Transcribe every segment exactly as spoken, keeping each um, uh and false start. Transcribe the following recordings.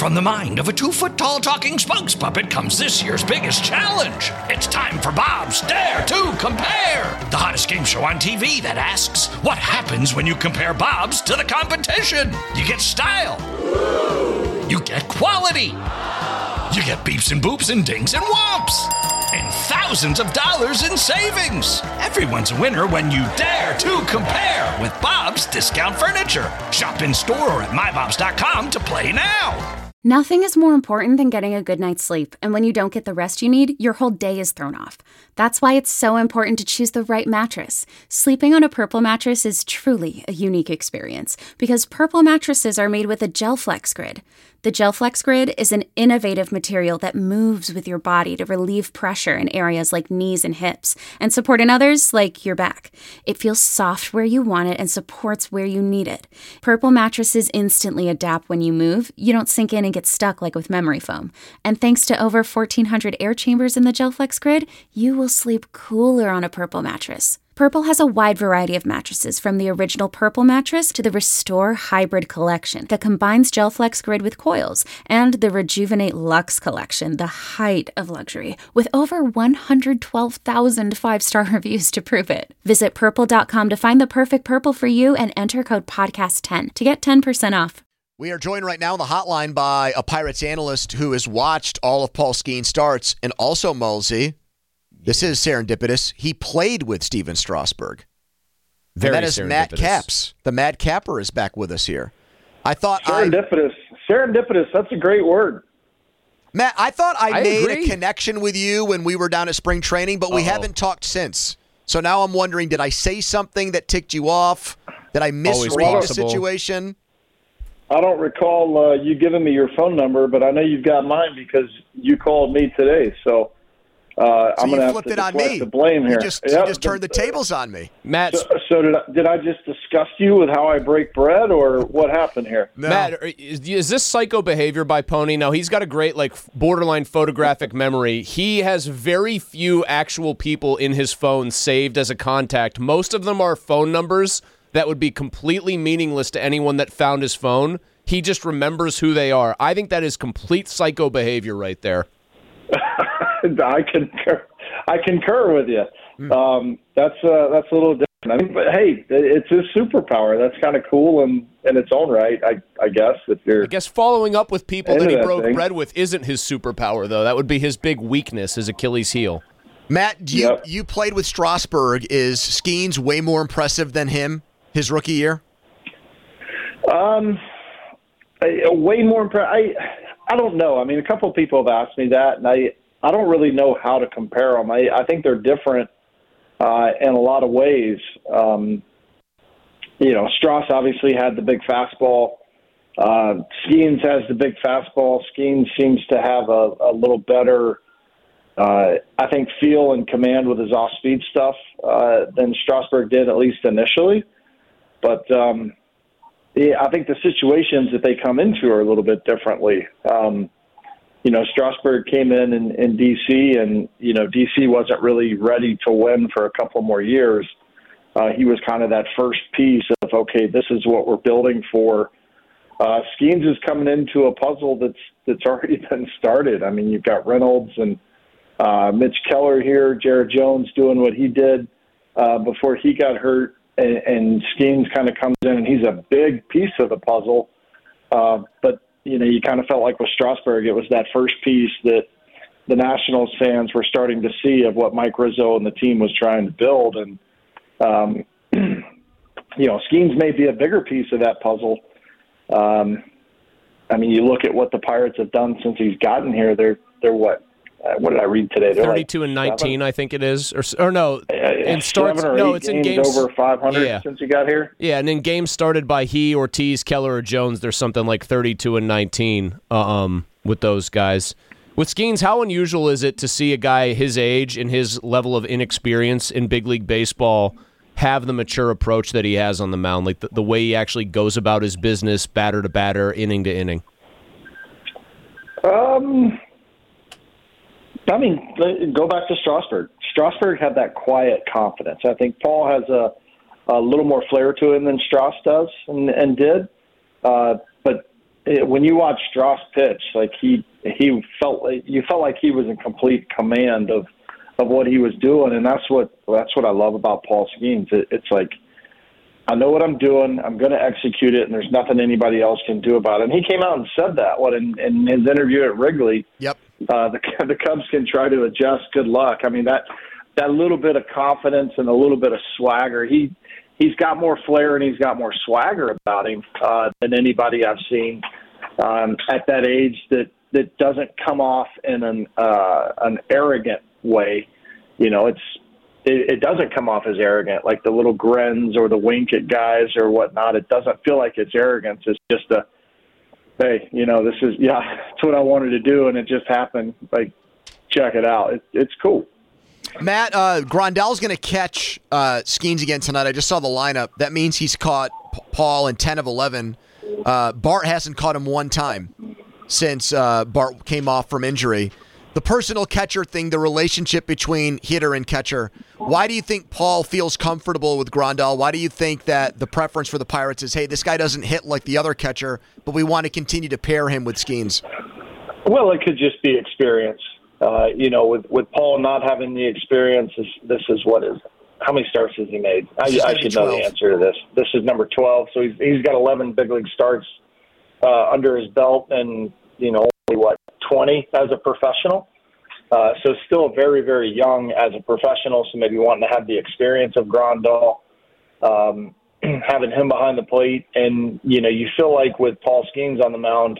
From the mind of a two-foot-tall talking spokes puppet comes this year's biggest challenge. It's time for Bob's Dare to Compare, the hottest game show on T V that asks, what happens when you compare Bob's to the competition? You get style. You get quality. You get beeps and boops and dings and whomps. And thousands of dollars in savings. Everyone's a winner when you dare to compare with Bob's Discount Furniture. Shop in store or at my bobs dot com to play now. Nothing is more important than getting a good night's sleep, and when you don't get the rest you need, your whole day is thrown off. That's why it's so important to choose the right mattress. Sleeping on a Purple mattress is truly a unique experience, because Purple mattresses are made with a GelFlex Grid. The GelFlex Grid is an innovative material that moves with your body to relieve pressure in areas like knees and hips, and support in others like your back. It feels soft where you want it and supports where you need it. Purple mattresses instantly adapt when you move. You don't sink in and get stuck like with memory foam. And thanks to over fourteen hundred air chambers in the GelFlex Grid, you will sleep cooler on a Purple mattress. Purple has a wide variety of mattresses, from the original Purple mattress to the Restore Hybrid collection that combines GelFlex Grid with coils, and the Rejuvenate Luxe collection, the height of luxury, with over one hundred twelve thousand five-star reviews to prove it. Visit purple dot com to find the perfect Purple for you and enter code podcast ten to get ten percent off. We are joined right now on the hotline by a Pirates analyst who has watched all of Paul Skeens' starts, and also Mulsey. This is serendipitous. He played with Steven Strasburg. Very and that is Matt Capps. The Mad Capper is back with us here. I thought serendipitous. I, serendipitous. That's a great word. Matt, I thought I, I made agree. a connection with you when we were down at spring training, but we Uh-oh. haven't talked since. So now I'm wondering, did I say something that ticked you off? Did I misread the situation? I don't recall uh, you giving me your phone number, but I know you've got mine because you called me today. So, uh, so I'm going to have to it on deflect me. the blame here. You just, yep. you just turned the tables on me. Matt, so, so did, I, did I just disgust you with how I break bread, or what happened here? No. Matt, is, is this psycho behavior by Pony? Now, he's got a great, like, borderline photographic memory. He has very few actual people in his phone saved as a contact. Most of them are phone numbers that would be completely meaningless to anyone that found his phone. He just remembers who they are. I think that is complete psycho behavior right there. I concur. I concur with you. Mm. Um, that's uh, that's a little different. I mean, but hey, it's his superpower. That's kind of cool in, in its own right, I, I guess. If you're, I guess following up with people that he that broke thing. bread with isn't his superpower, though. That would be his big weakness, his Achilles heel. Matt, do you, Yep. you played with Strasburg. Is Skeens way more impressive than him his rookie year? Um. I, way more impressed. I I don't know. I mean, a couple of people have asked me that, and I I don't really know how to compare them. I I think they're different uh, in a lot of ways. Um, you know, Strauss obviously had the big fastball. Uh, Skeens has the big fastball. Skeens seems to have a, a little better, uh, I think, feel and command with his off-speed stuff uh, than Strasburg did, at least initially. But um, Yeah, I think the situations that they come into are a little bit differently. Um, you know, Strasburg came in, in in D C, and, you know, D C wasn't really ready to win for a couple more years. Uh, he was kind of that first piece of, okay, this is what we're building for. Uh, Skeens is coming into a puzzle that's that's already been started. I mean, you've got Reynolds and uh, Mitch Keller here, Jared Jones doing what he did uh, before he got hurt. And, and Skeens kind of comes in, and he's a big piece of the puzzle. Uh, but, you know, you kind of felt like with Strasburg, it was that first piece that the Nationals fans were starting to see of what Mike Rizzo and the team was trying to build. And, um, you know, Skeens may be a bigger piece of that puzzle. Um, I mean, you look at what the Pirates have done since he's gotten here. They're, they're what? Uh, what did I read today? They're thirty-two like and nineteen, seven? I think it is, or or no, Uh, in starts. seven or No, eight it's in games games over five hundred yeah. since he got here. Yeah, and in games started by he, Ortiz, Keller, or Jones, there's something like thirty-two and nineteen uh, um, with those guys. With Skeens, how unusual is it to see a guy his age and his level of inexperience in big league baseball have the mature approach that he has on the mound, like the, the way he actually goes about his business, batter to batter, inning to inning? Um, I mean, go back to Strasburg. Strasburg had that quiet confidence. I think Paul has a, a little more flair to him than Strauss does and, and did. Uh, but it, when you watch Strauss pitch, like he he felt like you felt like he was in complete command of of what he was doing, and that's what that's what I love about Paul Skeens. It, it's like, I know what I'm doing. I'm going to execute it, and there's nothing anybody else can do about it. And he came out and said that. What in, in his interview at Wrigley? Yep. Uh, the the Cubs can try to adjust. Good luck. I mean, that that little bit of confidence and a little bit of swagger. He he's got more flair and he's got more swagger about him uh, than anybody I've seen um, at that age. That that doesn't come off in an uh, an arrogant way. You know, it's. It, it doesn't come off as arrogant, like the little grins or the wink at guys or whatnot. It doesn't feel like it's arrogance. It's just a, hey, you know, this is, yeah, that's what I wanted to do, and it just happened. Like, check it out. It, it's cool. Matt, uh, Grandal's going to catch uh, Skeens again tonight. I just saw the lineup. That means he's caught P- Paul in ten of eleven. Uh, Bart hasn't caught him one time since uh, Bart came off from injury. The personal catcher thing, the relationship between hitter and catcher, why do you think Paul feels comfortable with Grandal? Why do you think that the preference for the Pirates is, hey, this guy doesn't hit like the other catcher, but we want to continue to pair him with Skeens? Well, it could just be experience. Uh, you know, with, with Paul not having the experience, this, this is what is. How many starts has he made? I, I should know the answer to this. This is number twelve, so he's, he's got eleven big league starts uh, under his belt, and, you know, only, what, twenty as a professional. Uh, so still very, very young as a professional, so maybe wanting to have the experience of Grandal, um, having him behind the plate. And, you know, you feel like with Paul Skeens on the mound,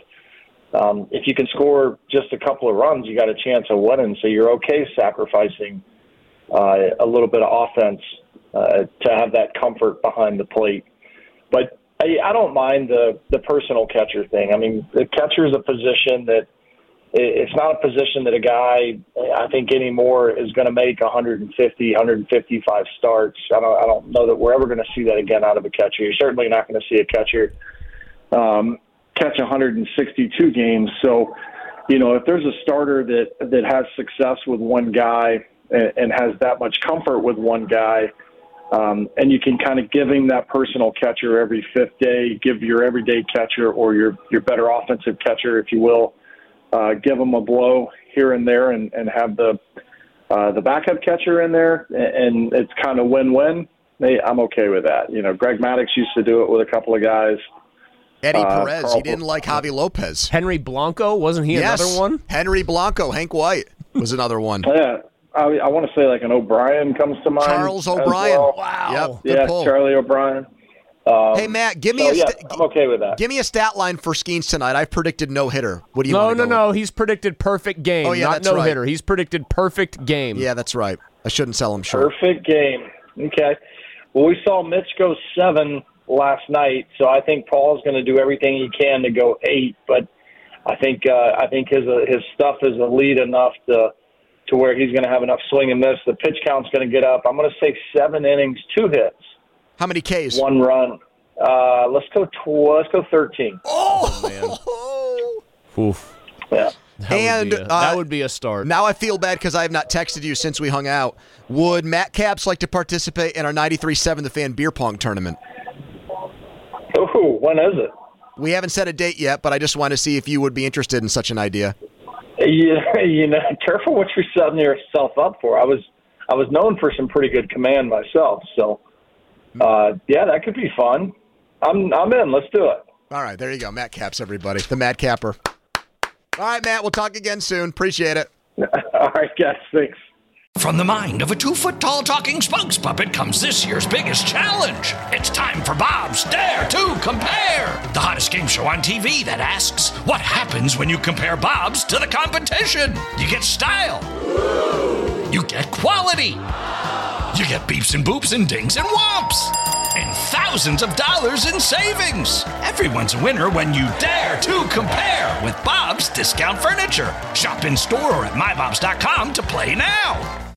um, if you can score just a couple of runs, you got a chance of winning. So you're okay sacrificing uh, a little bit of offense uh, to have that comfort behind the plate. But I, I don't mind the, the personal catcher thing. I mean, the catcher is a position that it's not a position that a guy, I think, anymore is going to make one fifty, one fifty-five starts. I don't, I don't know that we're ever going to see that again out of a catcher. You're certainly not going to see a catcher um, catch one sixty-two games. So, you know, if there's a starter that, that has success with one guy and, and has that much comfort with one guy, um, and you can kind of give him that personal catcher every fifth day, give your everyday catcher or your, your better offensive catcher, if you will, Uh, give them a blow here and there, and, and have the uh, the backup catcher in there, and it's kind of win-win. They, I'm okay with that. You know, Greg Maddux used to do it with a couple of guys. Eddie uh, Perez, Carl he didn't like Javi Lopez. Henry Blanco, wasn't he yes. another one? Henry Blanco, Hank White was another one. Yeah, I, I want to say like an O'Brien comes to mind. Charles O'Brien. Well. Wow. Yep, yeah, pull. Charlie O'Brien. Um, Hey, Matt, give me so, a st- yeah, I'm okay with that. Give me a stat line for Skeens tonight. I've predicted no hitter. What do you No, want no, to go no. with? He's predicted perfect game, Oh, yeah, not that's no right. hitter. He's predicted perfect game. Yeah, that's right. I shouldn't sell him short. Perfect game. Okay. Well, we saw Mitch go seven last night, so I think Paul's going to do everything he can to go eight. But I think uh, I think his uh, his stuff is elite enough to to where he's going to have enough swing and miss. The pitch count's going to get up. I'm going to say seven innings, two hits. How many Ks? One run. Uh, let's go. Tw- let's go thirteen. Oh, Oof. Yeah. That And, would be a, uh, that would be a start. Now I feel bad because I have not texted you since we hung out. Would Matt Capps like to participate in our ninety-three seven The Fan Beer Pong tournament? Ooh, when is it? We haven't set a date yet, but I just want to see if you would be interested in such an idea. Yeah, you know, careful what you're setting yourself up for. I was, I was known for some pretty good command myself, so uh, yeah, that could be fun. I'm, I'm in. Let's do it. All right, there you go. Matt Capps, everybody. The Mad Capper. All right, Matt, we'll talk again soon. Appreciate it. All right, guys. Thanks. From the mind of a two-foot-tall talking spokes puppet comes this year's biggest challenge. It's time for Bob's Dare to Compare, the hottest game show on T V that asks, what happens when you compare Bob's to the competition? You get style. You get quality. You get beeps and boops and dings and whomps. And thousands of dollars in savings. Everyone's a winner when you dare to compare with Bob's Discount Furniture. Shop in store or at my bobs dot com to play now.